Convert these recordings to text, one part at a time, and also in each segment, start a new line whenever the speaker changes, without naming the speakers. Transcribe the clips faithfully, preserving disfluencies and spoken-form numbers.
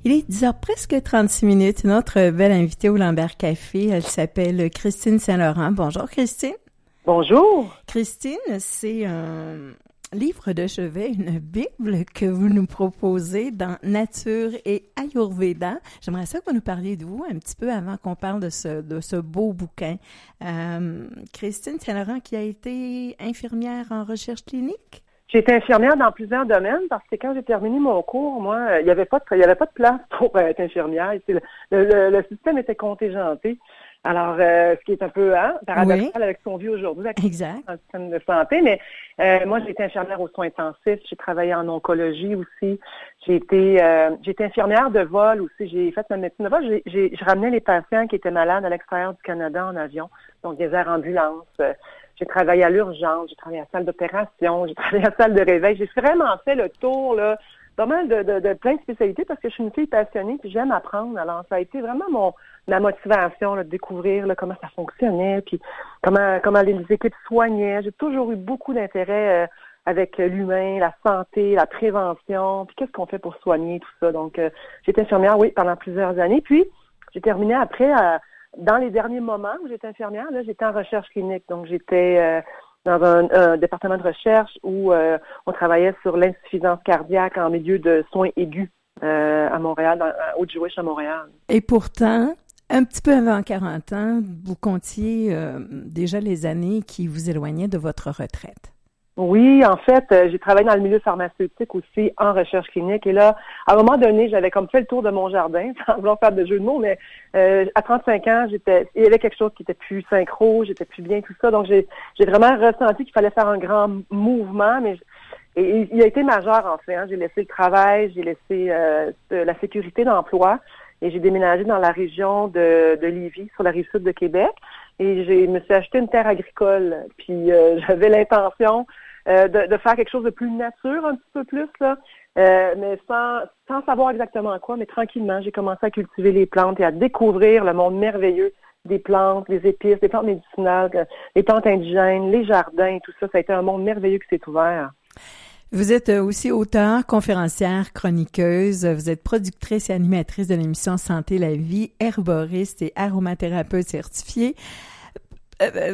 Il est dix heures presque trente-six minutes. Notre belle invitée au Lambert Café, elle s'appelle Christine Saint-Laurent. Bonjour Christine.
Bonjour.
Christine, c'est un livre de chevet, une Bible que vous nous proposez dans Nature et Ayurveda. J'aimerais ça que vous nous parliez de vous un petit peu avant qu'on parle de ce, de ce beau bouquin. Euh, Christine Saint-Laurent qui a été infirmière en recherche clinique?
J'ai été infirmière dans plusieurs domaines parce que quand j'ai terminé mon cours, moi, il n'y avait pas de, il y avait pas de place pour euh, être infirmière. Le, le, le système était contingenté. Alors, euh, ce qui est un peu hein, paradoxal oui. avec ce qu'on vit aujourd'hui avec
exact.
le système de santé. Mais euh, moi, j'ai été infirmière aux soins intensifs. J'ai travaillé en oncologie aussi. J'ai été, euh, j'ai été infirmière de vol aussi. J'ai fait ma médecine de vol. J'ai, j'ai, je ramenais les patients qui étaient malades à l'extérieur du Canada en avion, donc des aires ambulances. J'ai travaillé à l'urgence, j'ai travaillé à la salle d'opération, j'ai travaillé à la salle de réveil. J'ai vraiment fait le tour, là, pas mal de, de, de plein de spécialités parce que je suis une fille passionnée puis j'aime apprendre. Alors, ça a été vraiment mon ma motivation là, de découvrir là, comment ça fonctionnait puis comment comment les équipes soignaient. J'ai toujours eu beaucoup d'intérêt euh, avec l'humain, la santé, la prévention, puis qu'est-ce qu'on fait pour soigner, tout ça. Donc, euh, j'étais infirmière, oui, pendant plusieurs années. Puis, j'ai terminé après... Euh, Dans les derniers moments où j'étais infirmière, là, j'étais en recherche clinique. Donc, j'étais euh, dans un, un département de recherche où euh, on travaillait sur l'insuffisance cardiaque en milieu de soins aigus euh, à Montréal, dans, au Jewish à Montréal.
Et pourtant, un petit peu avant quarante ans, vous comptiez euh, déjà les années qui vous éloignaient de votre retraite.
Oui, en fait, euh, j'ai travaillé dans le milieu pharmaceutique aussi en recherche clinique. Et là, à un moment donné, j'avais comme fait le tour de mon jardin, sans vouloir faire de jeu de mots, mais euh, à trente-cinq ans, j'étais, il y avait quelque chose qui était plus synchro, j'étais plus bien, tout ça. Donc, j'ai, j'ai vraiment ressenti qu'il fallait faire un grand mouvement, mais et, et il a été majeur en fait. Hein. J'ai laissé le travail, j'ai laissé euh, la sécurité d'emploi et j'ai déménagé dans la région de, de Lévis, sur la rive sud de Québec. Et j'ai me suis acheté une terre agricole. Puis euh, j'avais l'intention Euh, de, de faire quelque chose de plus nature, un petit peu plus, là, euh, mais sans, sans savoir exactement quoi, mais tranquillement, j'ai commencé à cultiver les plantes et à découvrir le monde merveilleux des plantes, des épices, des plantes médicinales, les plantes indigènes, les jardins, tout ça. Ça a été un monde merveilleux qui s'est ouvert.
Vous êtes aussi auteure, conférencière, chroniqueuse. Vous êtes productrice et animatrice de l'émission Santé la vie, herboriste et aromathérapeute certifiée. Euh,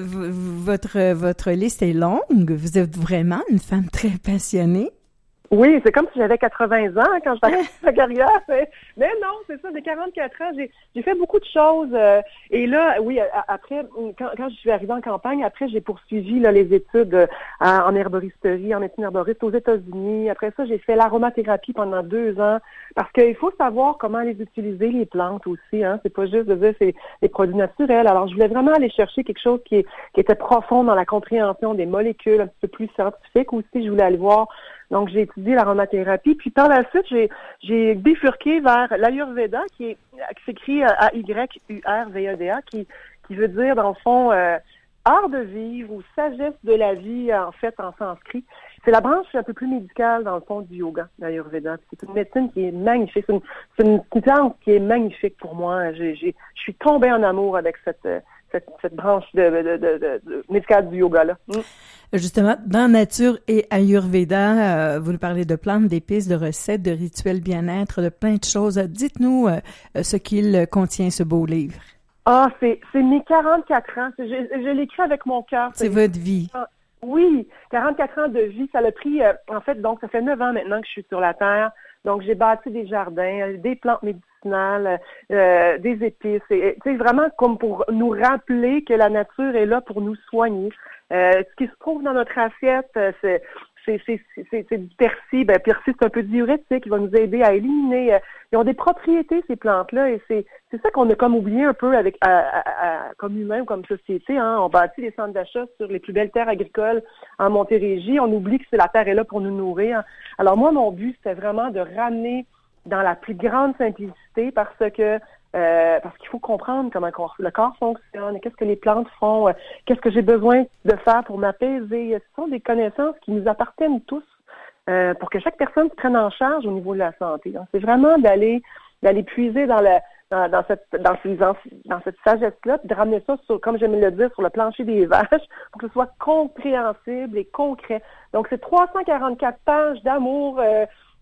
votre votre liste est longue. Vous êtes vraiment une femme très passionnée.
Oui, c'est comme si j'avais quatre-vingts ans quand je commençais ma carrière. Mais, mais non, c'est ça, j'ai quarante-quatre ans. J'ai, j'ai fait beaucoup de choses. Euh, et là, oui, après, quand, quand je suis arrivée en campagne, après, j'ai poursuivi là, les études euh, en herboristerie, en médecine herboriste aux États-Unis. Après ça, j'ai fait l'aromathérapie pendant deux ans. Parce qu'il faut savoir comment les utiliser, les plantes aussi. Hein. C'est pas juste de dire c'est des produits naturels. Alors, je voulais vraiment aller chercher quelque chose qui, est, qui était profond dans la compréhension des molécules, un petit peu plus scientifique aussi. Je voulais aller voir. Donc, j'ai étudié l'aromathérapie. Puis, par la suite, j'ai, j'ai bifurqué vers l'Ayurveda, qui, est, qui s'écrit A Y U R V E D A, qui, qui veut dire, dans le fond, euh, art de vivre ou sagesse de la vie, en fait, en sanskrit. C'est la branche un peu plus médicale, dans le fond, du yoga, l'Ayurveda. C'est une médecine qui est magnifique. C'est une, c'est une, une plante qui est magnifique pour moi. J'ai, j'ai, je suis tombée en amour avec cette... Cette, cette branche de, de, de, de, de médicale du yoga-là. Mm.
Justement, dans Nature et Ayurveda, euh, vous nous parlez de plantes, d'épices, de recettes, de rituels bien-être, de plein de choses. Dites-nous euh, ce qu'il contient, ce beau livre.
Ah, c'est, c'est mes quarante-quatre ans. C'est, je, je l'écris avec mon cœur.
C'est, c'est votre vie.
Oui, quarante-quatre ans de vie. Ça l'a pris, euh, en fait, donc ça fait neuf ans maintenant que je suis sur la Terre. Donc, j'ai bâti des jardins, des plantes médicinales, euh, des épices. Tu sais, vraiment comme pour nous rappeler que la nature est là pour nous soigner. Euh, ce qui se trouve dans notre assiette, c'est, c'est, c'est, c'est, c'est du persil. Ben, persil, c'est un peu diurétique qui va nous aider à éliminer. Euh, ils ont des propriétés, ces plantes-là, et c'est, c'est ça qu'on a comme oublié un peu avec, à, à, à, comme humain ou comme société. Hein. On bâtit les centres d'achat sur les plus belles terres agricoles en Montérégie. On oublie que c'est la terre est là pour nous nourrir. Alors moi, mon but, c'était vraiment de ramener dans la plus grande simplicité parce que euh, parce qu'il faut comprendre comment le corps fonctionne, qu'est-ce que les plantes font, euh, qu'est-ce que j'ai besoin de faire pour m'apaiser. Ce sont des connaissances qui nous appartiennent tous euh, pour que chaque personne se prenne en charge au niveau de la santé. Donc, c'est vraiment d'aller d'aller puiser dans la dans, dans cette dans, dans, dans cette sagesse-là, puis de ramener ça sur, comme j'aime le dire, sur le plancher des vaches, pour que ce soit compréhensible et concret. Donc, c'est trois cent quarante-quatre pages d'amour. Euh,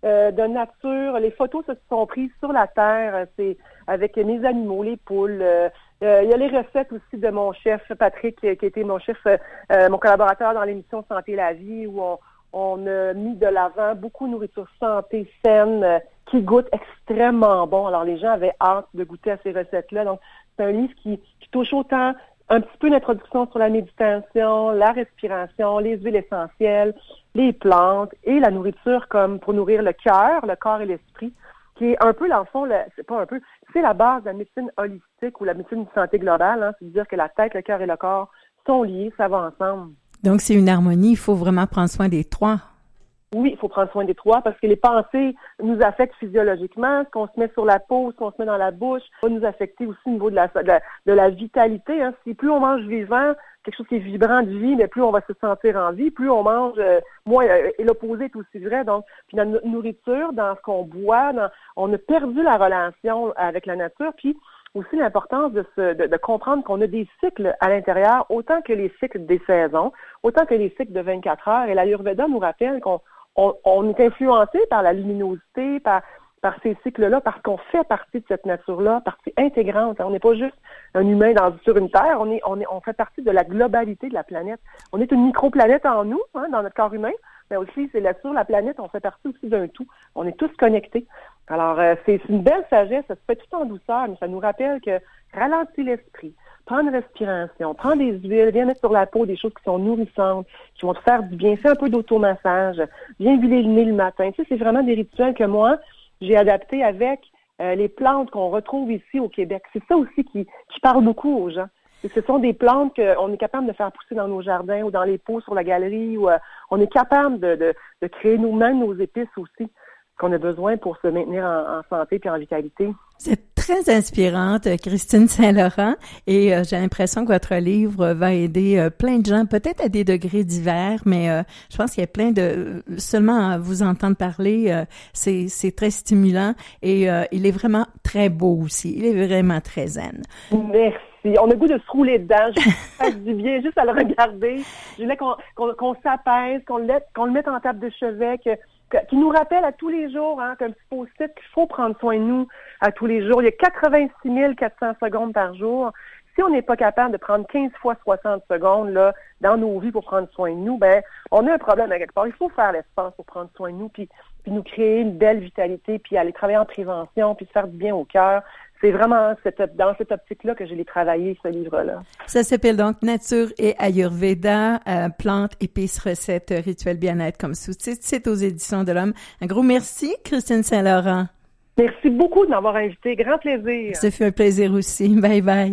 euh, de nature. Les photos se sont prises sur la terre, c'est avec mes animaux, les poules. Euh, euh, il y a les recettes aussi de mon chef, Patrick, qui, qui était mon chef, euh, mon collaborateur dans l'émission Santé la vie, où on, on a mis de l'avant beaucoup de nourriture santé, saine, euh, qui goûte extrêmement bon. Alors, les gens avaient hâte de goûter à ces recettes-là. Donc, c'est un livre qui, qui touche autant un petit peu d'introduction sur la méditation, la respiration, les huiles essentielles, les plantes et la nourriture comme pour nourrir le cœur, le corps et l'esprit, qui est un peu, dans le fond, le, c'est pas un peu, c'est la base de la médecine holistique ou la médecine de santé globale, hein, c'est-à-dire que la tête, le cœur et le corps sont liés, ça va ensemble.
Donc, c'est une harmonie, il faut vraiment prendre soin des trois.
Oui, il faut prendre soin des trois parce que les pensées nous affectent physiologiquement. Ce qu'on se met sur la peau, ce qu'on se met dans la bouche, va nous affecter aussi au niveau de la, de la, de la vitalité. Hein. Si plus on mange vivant, quelque chose qui est vibrant de vie, mais plus on va se sentir en vie, plus on mange, euh, moins, euh, et l'opposé est aussi vrai. Donc, puis dans notre nourriture, dans ce qu'on boit, dans, on a perdu la relation avec la nature, puis aussi l'importance de, se, de, de comprendre qu'on a des cycles à l'intérieur, autant que les cycles des saisons, autant que les cycles de vingt-quatre heures. Et l'Ayurveda nous rappelle qu'on On, on est influencé par la luminosité, par, par ces cycles-là, parce qu'on fait partie de cette nature-là, partie intégrante. On n'est pas juste un humain dans, sur une Terre, on est, on est, on fait partie de la globalité de la planète. On est une microplanète en nous, hein, dans notre corps humain, mais aussi, c'est là sur la planète, on fait partie aussi d'un tout. On est tous connectés. Alors, euh, c'est, c'est une belle sagesse, ça se fait tout en douceur, mais ça nous rappelle que ralentir l'esprit, prends une respiration, prends des huiles, viens mettre sur la peau des choses qui sont nourrissantes, qui vont te faire du bien. Fais un peu d'automassage, viens huiler le nez le matin. Tu sais, c'est vraiment des rituels que moi, j'ai adaptés avec euh, les plantes qu'on retrouve ici au Québec. C'est ça aussi qui, qui parle beaucoup aux gens. Et ce sont des plantes qu'on est capable de faire pousser dans nos jardins ou dans les pots sur la galerie. Ou, euh, on est capable de, de, de créer nous-mêmes nos épices aussi qu'on a besoin pour se maintenir en, en santé et en vitalité.
C'est très inspirante, Christine Saint-Laurent, et euh, j'ai l'impression que votre livre va aider euh, plein de gens, peut-être à des degrés divers, mais euh, je pense qu'il y a plein de... Seulement à vous entendre parler, euh, c'est, c'est très stimulant et euh, il est vraiment très beau aussi. Il est vraiment très zen.
Merci. On a le goût de se rouler dedans, juste ça fasse du bien, juste à le regarder. Je voulais qu'on, qu'on, qu'on s'apaise, qu'on le, mette, qu'on le mette en table de chevet, que qui nous rappelle à tous les jours, hein, comme petit post-it, qu'il faut prendre soin de nous à tous les jours. Il y a quatre-vingt-six mille quatre cents secondes par jour. Si on n'est pas capable de prendre quinze fois soixante secondes là dans nos vies pour prendre soin de nous, ben on a un problème à quelque part. Il faut faire l'espace pour prendre soin de nous, puis, puis nous créer une belle vitalité, puis aller travailler en prévention, puis se faire du bien au cœur. C'est vraiment cette, dans cette optique-là que je l'ai travaillé, ce livre-là.
Ça s'appelle donc Nature et Ayurveda, euh, plantes, épices, recettes, rituels bien-être comme sous-titre. C'est aux Éditions de l'Homme. Un gros merci, Christine Saint-Laurent.
Merci beaucoup de m'avoir invité. Grand plaisir.
Ça fait un plaisir aussi. Bye bye.